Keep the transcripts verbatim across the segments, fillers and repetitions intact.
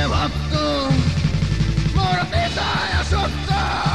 ভক্ত, মোরা পেশায় আসক্ত।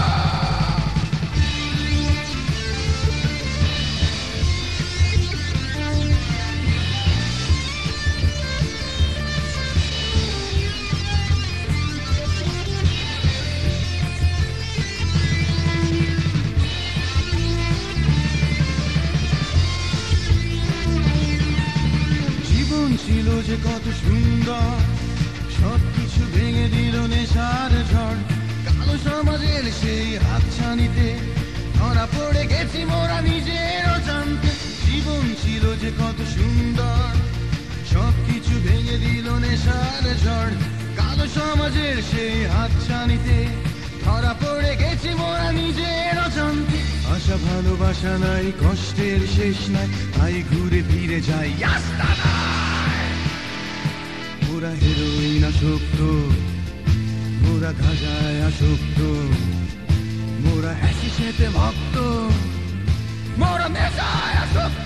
ছিল যে কত সুন্দর, সবকিছু ভেঙে দিল নেশার ঝড়। কালো সমাজের সেই হাতছানিতে ধরা পড়ে গেছি মোরা নিজের অজান্তে। জীবন ছিল যে কত সুন্দর, সবকিছু ভেঙে দিল নেশার ঝড়। কালো সমাজের সেই হাতছানিতে ধরা পড়ে গেছি মোরা নিজের অজান্তে। আশা ভালোবাসা নাই, কষ্টের শেষ নাই, তাই ঘুরে ফিরে যাই আস্তানা। মোরা হেরোইন আসক্ত, মোরা গাঁজায় আসক্ত, মোরা হ্যাসিসেতে ভক্ত, মোরা নেশায় আসক্ত।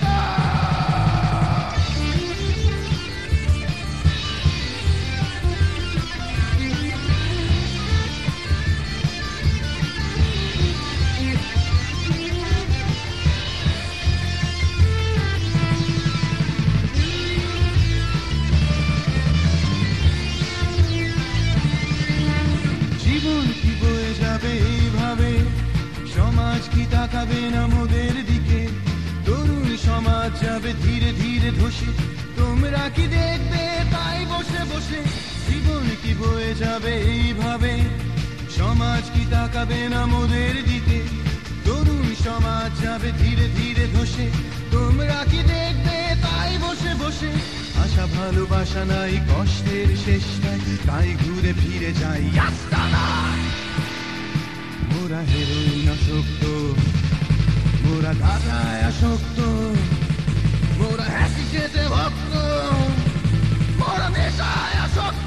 জীবন কি বয়ে যাবে এইভাবে, সমাজ কি তাকাবে না মোদের দিকে? তরুণ সমাজ যাবে ধীরে ধীরে ধসে, তোমরা কি দেখবে তাই বসে বসে? জীবন কি বয়ে যাবে এইভাবে, সমাজ কি তাকাবে না মোদের দিকে? তরুণ সমাজ যাবে ধীরে ধীরে ধসে, তোমরা কি দেখবে তাই বসে বসে? আশা ভালোবাসা নাই, কষ্টের শেষ নাই, তাই ঘুরে ফিরে যাই আস্তানায়। মোরা হেরোইন আসক্ত, মোরা গাঁজায় আসক্ত, মোরা হ্যাসিসেতে ভক্ত, মোরা নেশায় আসক্ত।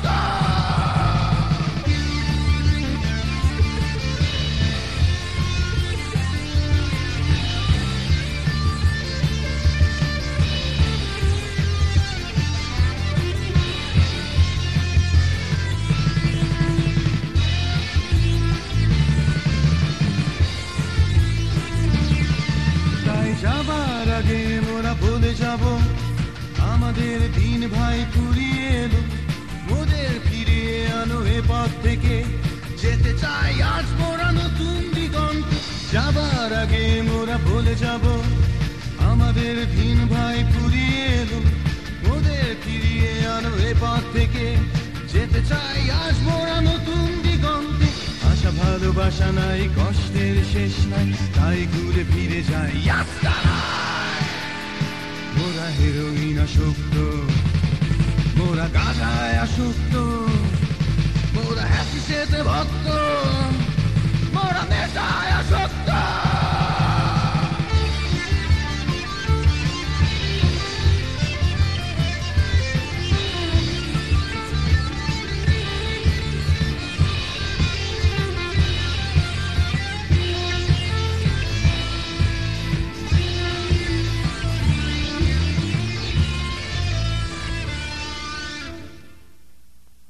যাবার আগে মোরা বলে যাব, আমাদের দিন ভাই ফুরিয়ে এলো। মোদের ফিরিয়ে আনো এ পথ থেকে, যেতে চাই আজ মোরা নতুন দিগন্ত। যাবার আগে মোরা বলে যাব, আমাদের দিন ভাই ফুরিয়ে এলো। মোদের ফিরিয়ে আনো এ পথ থেকে, যেতে চাই আজ মোরা নতুন দিগন্তে। আশা ভালোবাসা নাই, কষ্টের শেষ নাই, তাই ঘুরে ফিরে যাই আস্তানায়। মোরা হেরোইন আসক্ত, মোরা গাঁজায় আসক্ত,